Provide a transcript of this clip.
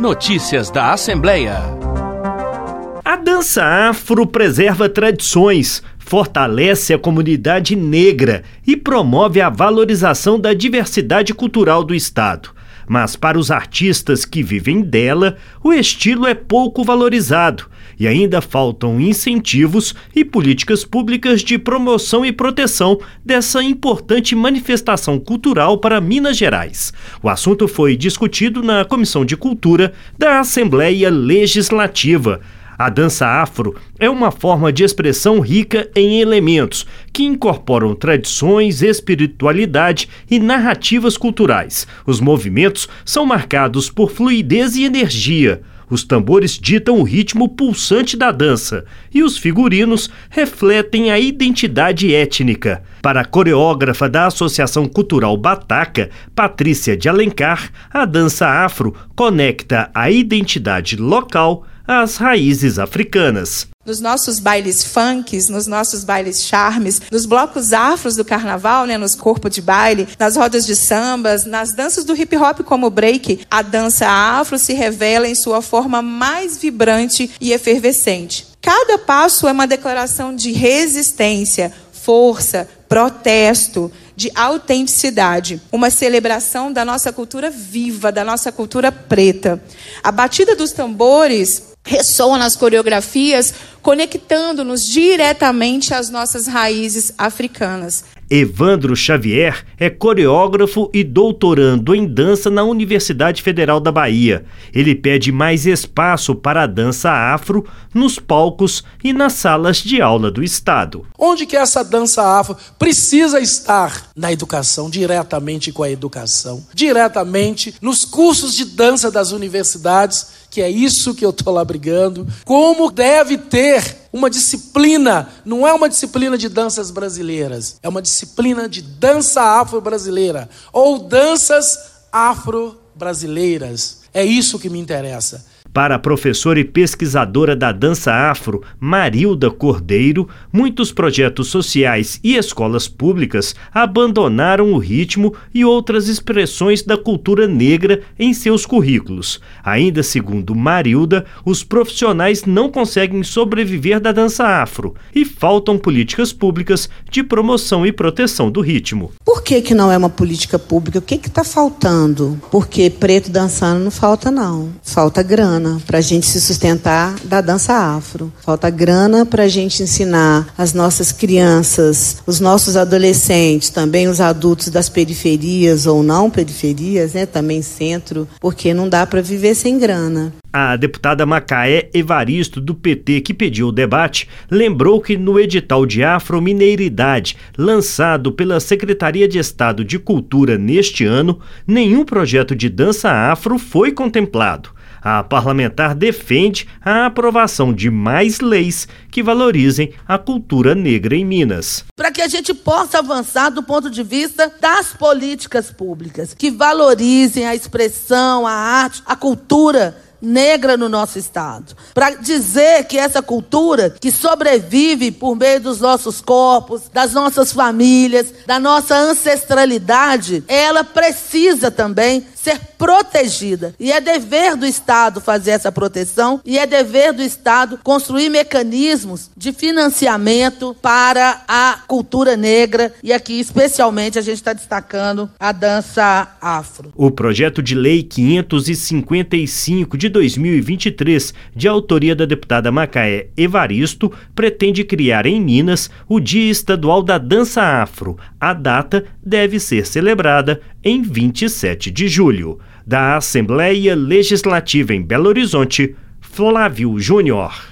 Notícias da Assembleia. A dança afro preserva tradições, fortalece a comunidade negra e promove a valorização da diversidade cultural do Estado. Mas para os artistas que vivem dela, o estilo é pouco valorizado e ainda faltam incentivos e políticas públicas de promoção e proteção dessa importante manifestação cultural para Minas Gerais. O assunto foi discutido na Comissão de Cultura da Assembleia Legislativa. A dança afro é uma forma de expressão rica em elementos que incorporam tradições, espiritualidade e narrativas culturais. Os movimentos são marcados por fluidez e energia. Os tambores ditam o ritmo pulsante da dança e os figurinos refletem a identidade étnica. Para a coreógrafa da Associação Cultural Bataca, Patrícia de Alencar, a dança afro conecta a identidade local às raízes africanas. Nos nossos bailes funks, nos nossos bailes charmes, nos blocos afros do carnaval, nos corpos de baile, nas rodas de sambas, nas danças do hip hop como o break, a dança afro se revela em sua forma mais vibrante e efervescente. Cada passo é uma declaração de resistência, força, protesto, de autenticidade, uma celebração da nossa cultura viva, da nossa cultura preta. A batida dos tambores ressoa nas coreografias, conectando-nos diretamente às nossas raízes africanas. Evandro Xavier é coreógrafo e doutorando em dança na Universidade Federal da Bahia. Ele pede mais espaço para a dança afro nos palcos e nas salas de aula do Estado. Onde que essa dança afro precisa estar? Na educação, diretamente com a educação, diretamente nos cursos de dança das universidades, que é isso que eu estou lá brigando. Como deve ter uma disciplina, não é uma disciplina de danças brasileiras, é uma disciplina de dança afro-brasileira ou danças afro-brasileiras. É isso que me interessa. Para a professora e pesquisadora da dança afro, Marilda Cordeiro, muitos projetos sociais e escolas públicas abandonaram o ritmo e outras expressões da cultura negra em seus currículos. Ainda segundo Marilda, os profissionais não conseguem sobreviver da dança afro e faltam políticas públicas de promoção e proteção do ritmo. Por que não é uma política pública? O que está faltando? Porque preto dançando não falta não. Falta grana para a gente se sustentar da dança afro. Falta grana para a gente ensinar as nossas crianças, os nossos adolescentes, também os adultos das periferias ou não periferias, também centro, porque não dá para viver sem grana. A deputada Macaé Evaristo, do PT, que pediu o debate, lembrou que no edital de Afromineiridade, lançado pela Secretaria de Estado de Cultura neste ano, nenhum projeto de dança afro foi contemplado. A parlamentar defende a aprovação de mais leis que valorizem a cultura negra em Minas. Para que a gente possa avançar do ponto de vista das políticas públicas, que valorizem a expressão, a arte, a cultura negra no nosso estado. Para dizer que essa cultura que sobrevive por meio dos nossos corpos, das nossas famílias, da nossa ancestralidade, ela precisa também ser protegida. E é dever do Estado fazer essa proteção e é dever do Estado construir mecanismos de financiamento para a cultura negra e aqui especialmente a gente está destacando a dança afro. O projeto de lei 555 de 2023, de autoria da deputada Macaé Evaristo, pretende criar em Minas o Dia Estadual da Dança Afro. A data deve ser celebrada em 27 de julho. Da Assembleia Legislativa em Belo Horizonte, Flávio Júnior.